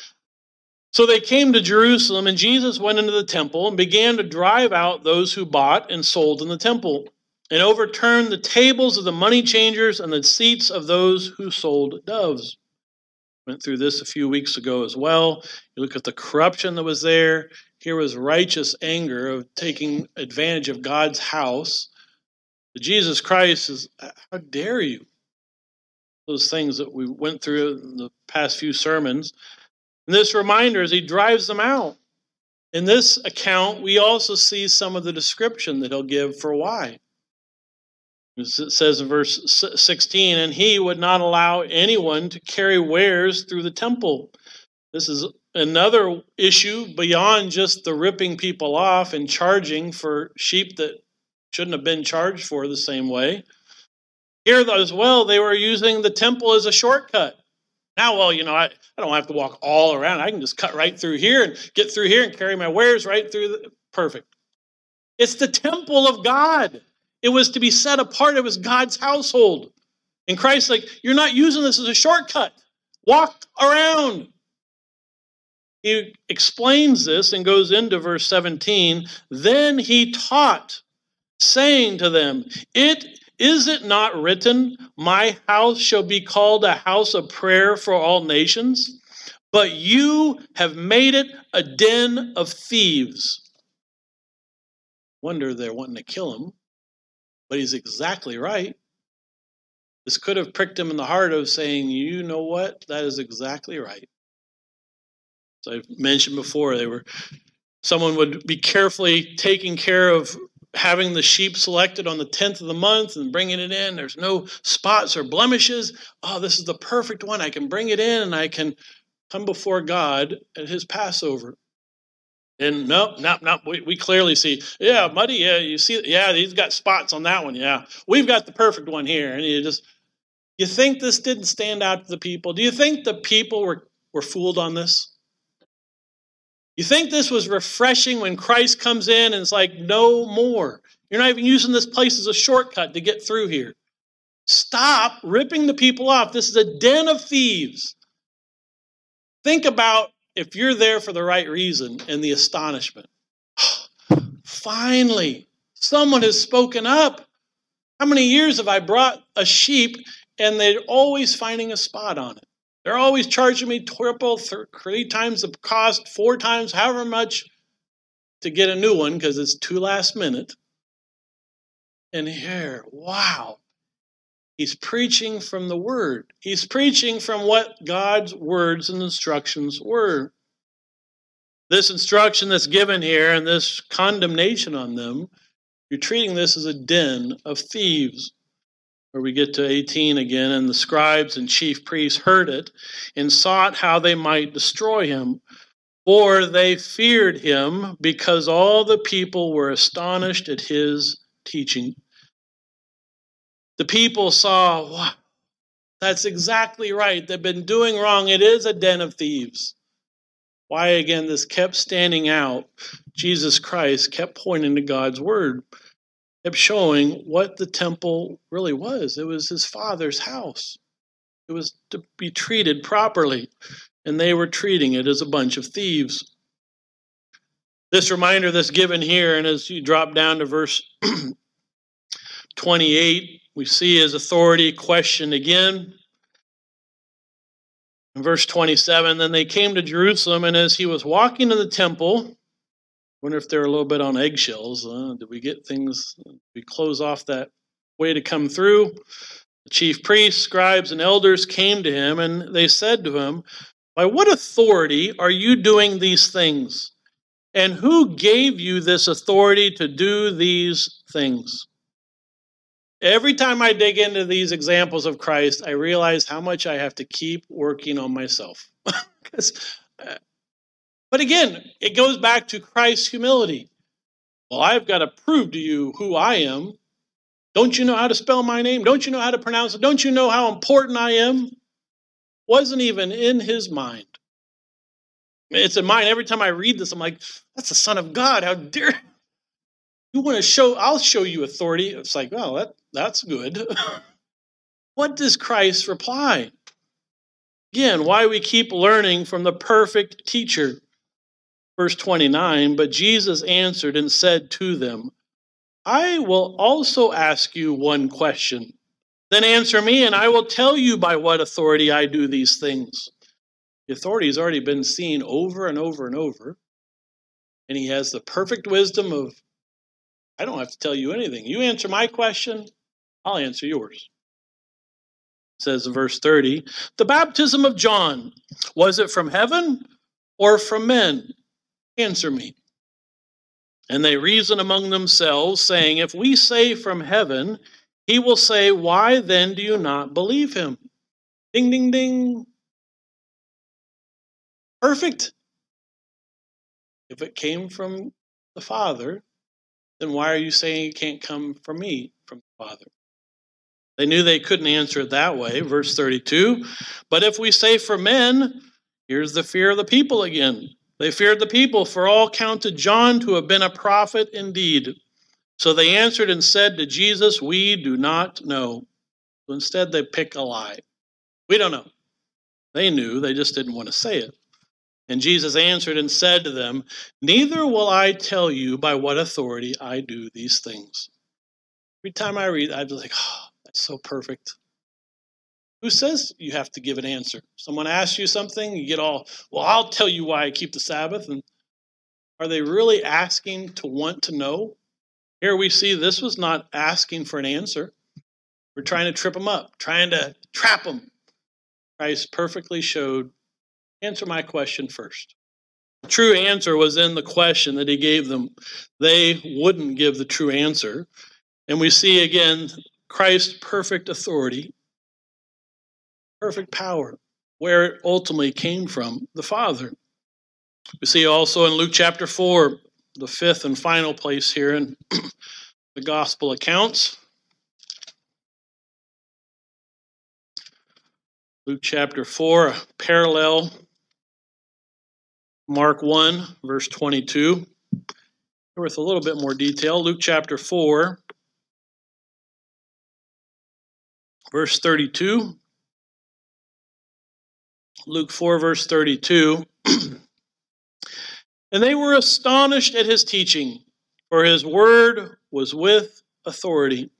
So they came to Jerusalem, and Jesus went into the temple and began to drive out those who bought and sold in the temple, and overturned the tables of the money changers and the seats of those who sold doves. Went through this a few weeks ago as well. You look at the corruption that was there. Here was righteous anger of taking advantage of God's house. But Jesus Christ is, how dare you? Those things that we went through in the past few sermons. And this reminder as he drives them out. In this account, we also see some of the description that he'll give for why. It says in verse sixteen, and he would not allow anyone to carry wares through the temple. This is another issue beyond just the ripping people off and charging for sheep that shouldn't have been charged for the same way. Here as well, they were using the temple as a shortcut. Now, well, you know, I, I don't have to walk all around. I can just cut right through here and get through here and carry my wares right through. The, perfect. It's the temple of God. It was to be set apart. It was God's household. And Christ's like, you're not using this as a shortcut. Walk around. He explains this and goes into verse seventeen. Then he taught, saying to them, It is it not written, my house shall be called a house of prayer for all nations? But you have made it a den of thieves. Wonder they're wanting to kill him. But he's exactly right. This could have pricked him in the heart of saying, you know what? That is exactly right. So I've mentioned before, they were someone would be carefully taking care of having the sheep selected on the tenth of the month and bringing it in. There's no spots or blemishes. Oh, this is the perfect one. I can bring it in and I can come before God at his Passover. And no, no, no, we, we clearly see, yeah, muddy, yeah, you see, yeah, he's got spots on that one, yeah. We've got the perfect one here. And you just, you think this didn't stand out to the people? Do you think the people were, were fooled on this? You think this was refreshing when Christ comes in and it's like, no more. You're not even using this place as a shortcut to get through here. Stop ripping the people off. This is a den of thieves. Think about if you're there for the right reason and the astonishment. Finally, someone has spoken up. How many years have I brought a sheep and they're always finding a spot on it? They're always charging me triple, three times the cost, four times, however much to get a new one because it's too last minute. And here, wow, he's preaching from the Word. He's preaching from what God's words and instructions were. This instruction that's given here and this condemnation on them, you're treating this as a den of thieves. Where we get to eighteen again, and the scribes and chief priests heard it and sought how they might destroy him, for they feared him because all the people were astonished at his teaching. The people saw, wow, that's exactly right. They've been doing wrong. It is a den of thieves. Why, again, this kept standing out. Jesus Christ kept pointing to God's word. Kept showing what the temple really was. It was his Father's house. It was to be treated properly, and they were treating it as a bunch of thieves. This reminder that's given here, and as you drop down to verse twenty-eight, we see his authority questioned again. In verse twenty-seven, then they came to Jerusalem, and as he was walking in the temple, wonder if they're a little bit on eggshells. Uh, did we get things, did we close off that way to come through? The chief priests, scribes, and elders came to him, and they said to him, by what authority are you doing these things? And who gave you this authority to do these things? Every time I dig into these examples of Christ, I realize how much I have to keep working on myself. Because But again, it goes back to Christ's humility. Well, I've got to prove to you who I am. Don't you know how to spell my name? Don't you know how to pronounce it? Don't you know how important I am? Wasn't even in his mind. It's in mine. Every time I read this, I'm like, that's the Son of God. How dare you want to show, I'll show you authority. It's like, well, that, that's good. What does Christ reply? Again, why we keep learning from the perfect teacher. Verse twenty-nine, but Jesus answered and said to them, I will also ask you one question. Then answer me, and I will tell you by what authority I do these things. The authority has already been seen over and over and over. And he has the perfect wisdom of, I don't have to tell you anything. You answer my question, I'll answer yours. It says in verse thirty, the baptism of John, was it from heaven or from men? Answer me. And they reason among themselves, saying, if we say from heaven, he will say, why then do you not believe him? Ding, ding, ding. Perfect. If it came from the Father, then why are you saying it can't come from me, from the Father? They knew they couldn't answer it that way. Verse thirty-two, but if we say for men, here's the fear of the people again. They feared the people, for all counted John to have been a prophet indeed. So they answered and said to Jesus, we do not know. So instead they pick a lie. We don't know. They knew, they just didn't want to say it. And Jesus answered and said to them, neither will I tell you by what authority I do these things. Every time I read, I'm just like, oh, that's so perfect. Who says you have to give an answer? Someone asks you something, you get all, well, I'll tell you why I keep the Sabbath. And are they really asking to want to know? Here we see this was not asking for an answer. We're trying to trip them up, trying to trap them. Christ perfectly showed, answer my question first. The true answer was in the question that he gave them. They wouldn't give the true answer. And we see again Christ's perfect authority, perfect power, where it ultimately came from, the Father. We see also in Luke chapter four, the fifth and final place here in the gospel accounts. Luke chapter four, parallel Mark one, verse twenty-two. With a little bit more detail, Luke chapter four, verse thirty-two. Luke four, verse thirty-two. And they were astonished at his teaching, for his word was with authority.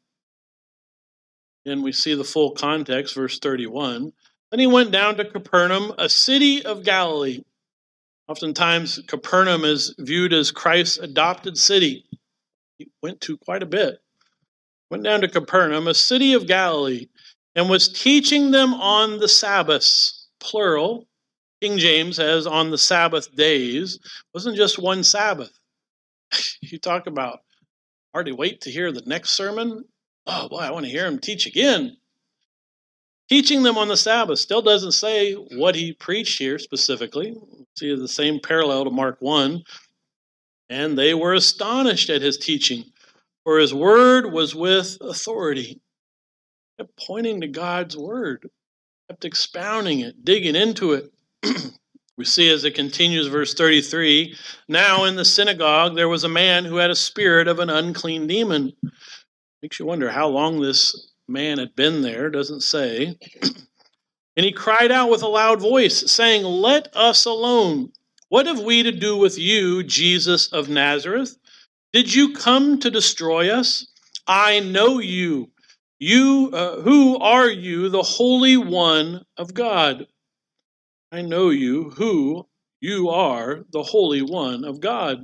And we see the full context, verse thirty-one. Then he went down to Capernaum, a city of Galilee. Oftentimes, Capernaum is viewed as Christ's adopted city. He went to quite a bit. Went down to Capernaum, a city of Galilee, and was teaching them on the Sabbaths, plural. King James has on the Sabbath days. It wasn't just one Sabbath. You talk about hardly wait to hear the next sermon. Oh, boy, I want to hear him teach again. Teaching them on the Sabbath still doesn't say what he preached here specifically. See the same parallel to Mark one. And they were astonished at his teaching, for his word was with authority. Kept pointing to God's word, kept expounding it, digging into it. We see as it continues, verse thirty-three, now in the synagogue there was a man who had a spirit of an unclean demon. Makes you wonder how long this man had been there, doesn't say. And he cried out with a loud voice, saying, let us alone. What have we to do with you, Jesus of Nazareth? Did you come to destroy us? I know you. You, uh, who are you, the Holy One of God? I know you, who you are, the Holy One of God.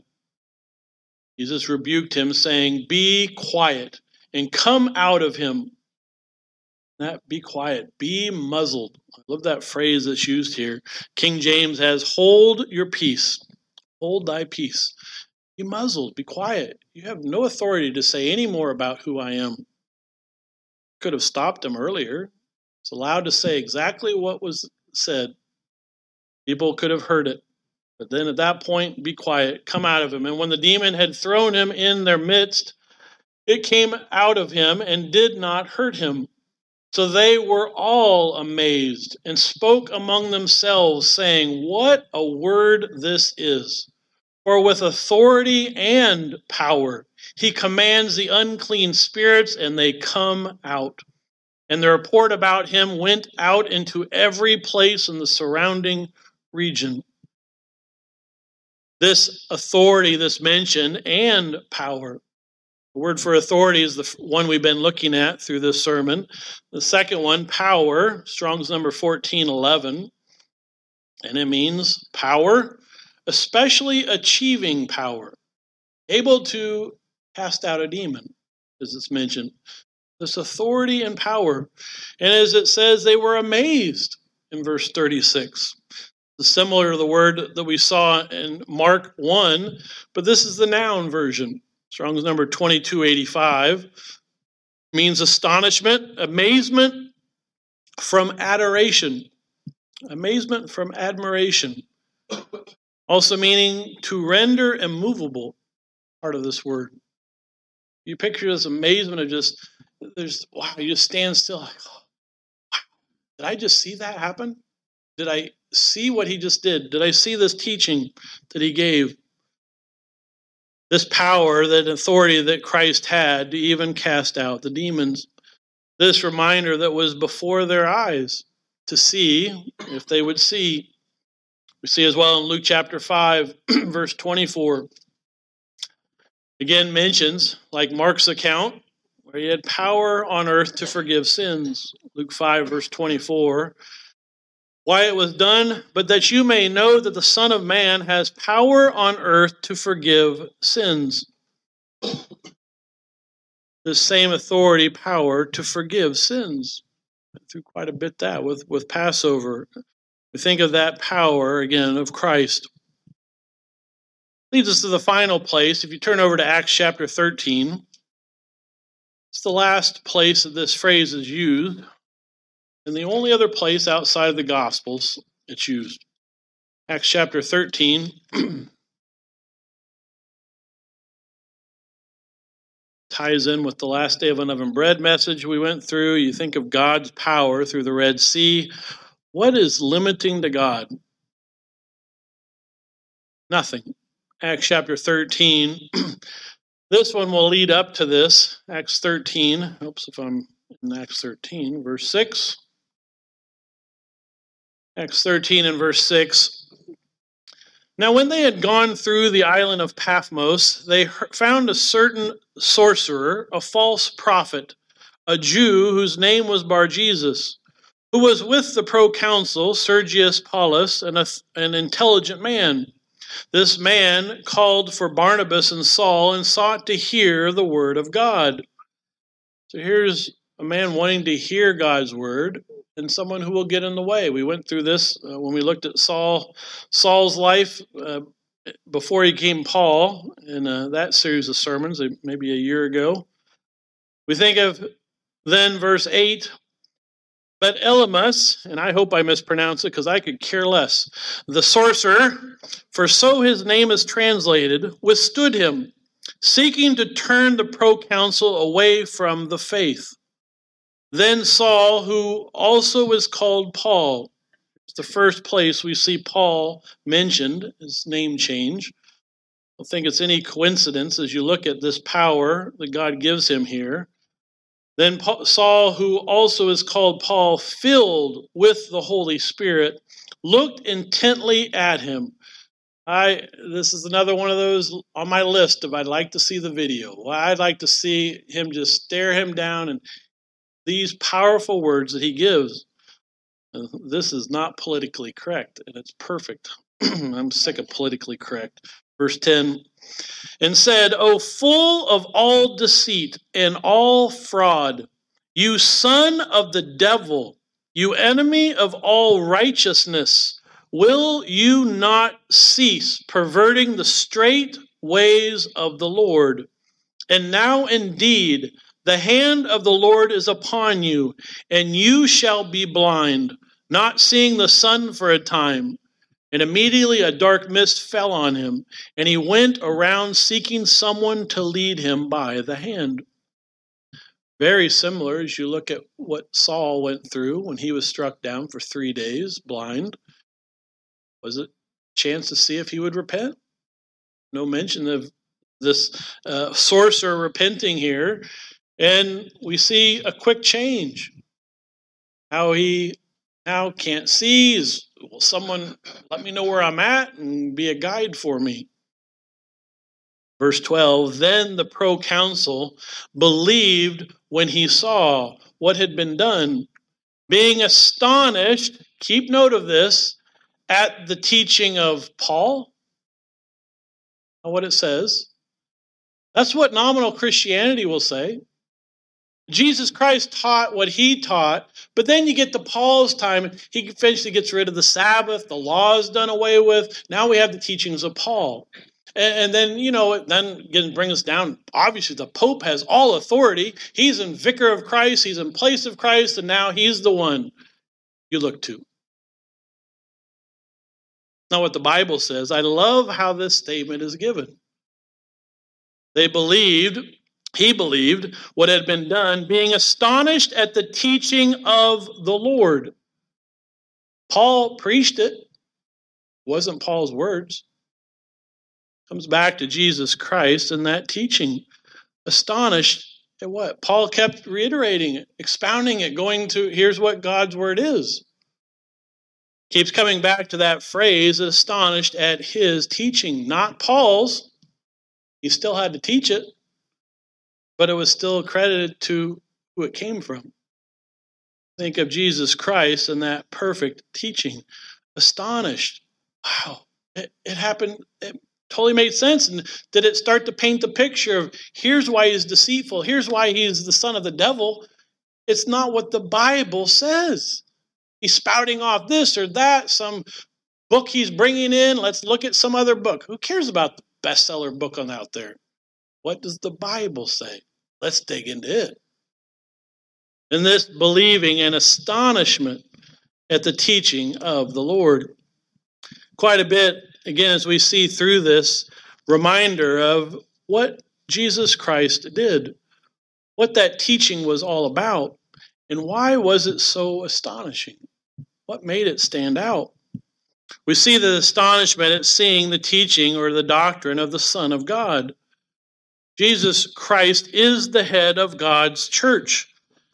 Jesus rebuked him, saying, be quiet and come out of him. That be quiet, be muzzled. I love that phrase that's used here. King James has, hold your peace. Hold thy peace. Be muzzled, be quiet. You have no authority to say any more about who I am. Could have stopped him earlier. It's allowed to say exactly what was said. People could have heard it. But then at that point, be quiet, come out of him. And when the demon had thrown him in their midst, it came out of him and did not hurt him. So they were all amazed and spoke among themselves, saying, what a word this is. For with authority and power he commands the unclean spirits, and they come out. And the report about him went out into every place in the surrounding region. This authority, this mention, and power. The word for authority is the one we've been looking at through this sermon. The second one, power, Strong's number fourteen eleven. And it means power, especially achieving power. Able to cast out a demon, as it's mentioned. This authority and power. And as it says, they were amazed in verse thirty-six. Similar to the word that we saw in Mark one, but this is the noun version. Strong's number twenty-two eighty-five means astonishment, amazement from adoration. Amazement from admiration. Also meaning to render immovable, part of this word. You picture this amazement of just, there's, wow, you just stand still like, oh, wow, did I just see that happen? Did I see what he just did? Did I see this teaching that he gave? This power, that authority that Christ had to even cast out the demons. This reminder that was before their eyes to see, if they would see. We see as well in Luke chapter five, verse twenty-four. Again mentions, like Mark's account, where he had power on earth to forgive sins. Luke five, verse twenty-four. Why it was done, but that you may know that the Son of Man has power on earth to forgive sins. the same authority, power to forgive sins. Went through quite a bit that with, with Passover. We think of that power, again, of Christ. Leads us to the final place. If you turn over to Acts chapter thirteen, it's the last place that this phrase is used, and the only other place outside of the Gospels it's used. Acts chapter thirteen ties in with the last day of unleavened bread message we went through. You think of God's power through the Red Sea. What is limiting to God? Nothing. Acts chapter thirteen. This one will lead up to this. Acts thirteen. Oops, if I'm in Acts thirteen, verse six. Acts thirteen and verse six. Now when they had gone through the island of Paphos, they found a certain sorcerer, a false prophet, a Jew whose name was Bar-Jesus, who was with the proconsul Sergius Paulus, and a, an intelligent man. This man called for Barnabas and Saul and sought to hear the word of God. So here's a man wanting to hear God's word and someone who will get in the way. We went through this uh, when we looked at Saul, Saul's life uh, before he became Paul in uh, that series of sermons, uh, maybe a year ago. We think of then verse eight, but Elymas, and I hope I mispronounce it because I could care less, the sorcerer, for so his name is translated, withstood him, seeking to turn the proconsul away from the faith. Then Saul, who also is called Paul, it's the first place we see Paul mentioned, his name change. I don't think it's any coincidence as you look at this power that God gives him here. Then Saul, who also is called Paul, filled with the Holy Spirit, looked intently at him. I this is another one of those on my list of I'd like to see the video. I'd like to see him just stare him down and these powerful words that he gives. This is not politically correct, and it's perfect. I'm sick of politically correct. Verse ten, and said, O full of all deceit and all fraud, you son of the devil, you enemy of all righteousness, will you not cease perverting the straight ways of the Lord? And now indeed the hand of the Lord is upon you, and you shall be blind, not seeing the sun for a time. And immediately a dark mist fell on him, and he went around seeking someone to lead him by the hand. Very similar as you look at what Saul went through when he was struck down for three days, blind. Was it a chance to see if he would repent? No mention of this uh, sorcerer repenting here. And we see a quick change. How he now can't see is, will someone let me know where I'm at and be a guide for me? Verse twelve, then the proconsul believed when he saw what had been done, being astonished, keep note of this, at the teaching of Paul. What it says. That's what nominal Christianity will say. Jesus Christ taught what he taught, but then you get to Paul's time, he eventually gets rid of the Sabbath, the law is done away with. Now we have the teachings of Paul. And, and then, you know, then again brings us down. Obviously, the Pope has all authority. He's in vicar of Christ, he's in place of Christ, and now he's the one you look to. Now, what the Bible says, I love how this statement is given. They believed, he believed, what had been done, being astonished at the teaching of the Lord. Paul preached it. It wasn't Paul's words. Comes back to Jesus Christ and that teaching. Astonished at what? Paul kept reiterating it, expounding it, going to, here's what God's word is. Keeps coming back to that phrase, astonished at his teaching, not Paul's. He still had to teach it, but it was still credited to who it came from. Think of Jesus Christ and that perfect teaching. Astonished. Wow, it, it happened. It, totally made sense. And did it start to paint the picture of here's why he's deceitful, here's why he's the son of the devil? It's not what the Bible says. He's spouting off this or that, some book he's bringing in. Let's look at some other book. Who cares about the bestseller book on out there? What does the Bible say? Let's dig into it. And this believing and astonishment at the teaching of the Lord. Quite a bit, again, as we see through this reminder of what Jesus Christ did, what that teaching was all about, and why was it so astonishing? What made it stand out? We see the astonishment at seeing the teaching or the doctrine of the Son of God. Jesus Christ is the head of God's church.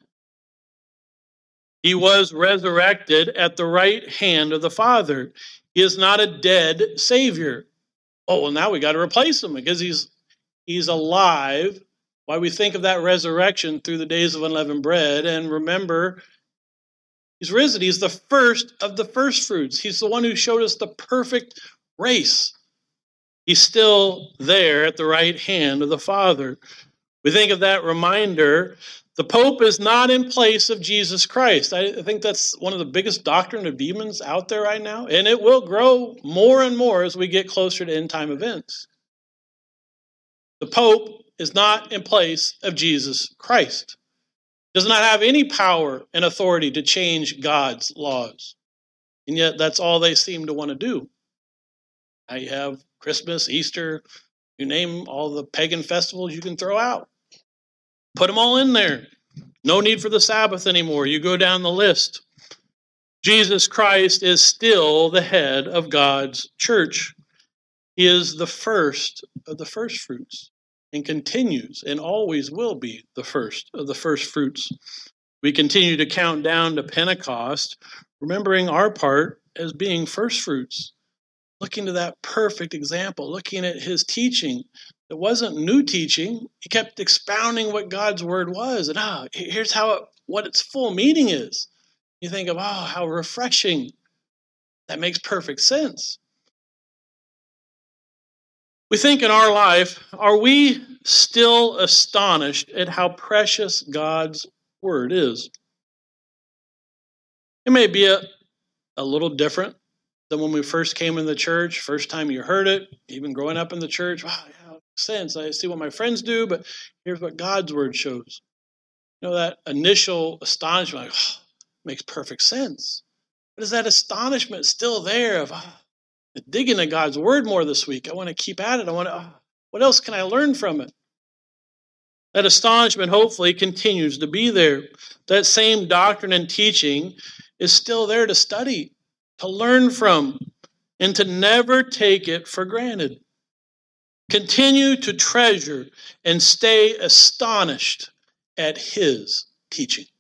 He was resurrected at the right hand of the Father. He is not a dead Savior. Oh, well, now we got to replace him because he's he's alive. Why we think of that resurrection through the days of unleavened bread. And remember, he's risen. He's the first of the first fruits. He's the one who showed us the perfect race. He's still there at the right hand of the Father. We think of that reminder. The Pope is not in place of Jesus Christ. I think that's one of the biggest doctrine of demons out there right now, and it will grow more and more as we get closer to end-time events. The Pope is not in place of Jesus Christ. Does not have any power and authority to change God's laws, and yet that's all they seem to want to do. Now you have Christmas, Easter, you name all the pagan festivals you can throw out. Put them all in there. No need for the Sabbath anymore. You go down the list. Jesus Christ is still the head of God's church. He is the first of the first fruits and continues and always will be the first of the first fruits. We continue to count down to Pentecost, remembering our part as being first fruits, looking to that perfect example, looking at his teaching. It wasn't new teaching. He kept expounding what God's word was. And ah, here's how it, what its full meaning is. You think of, oh, how refreshing. That makes perfect sense. We think in our life, are we still astonished at how precious God's word is? It may be a, a little different than when we first came in the church, first time you heard it, even growing up in the church. Wow, yeah, it makes sense. I see what my friends do, but here's what God's word shows. You know, that initial astonishment, like, oh, makes perfect sense. But is that astonishment still there of oh, digging into God's word more this week? I want to keep at it. I want to, oh, what else can I learn from it? That astonishment hopefully continues to be there. That same doctrine and teaching is still there to study, to learn from, and to never take it for granted. Continue to treasure and stay astonished at his teaching.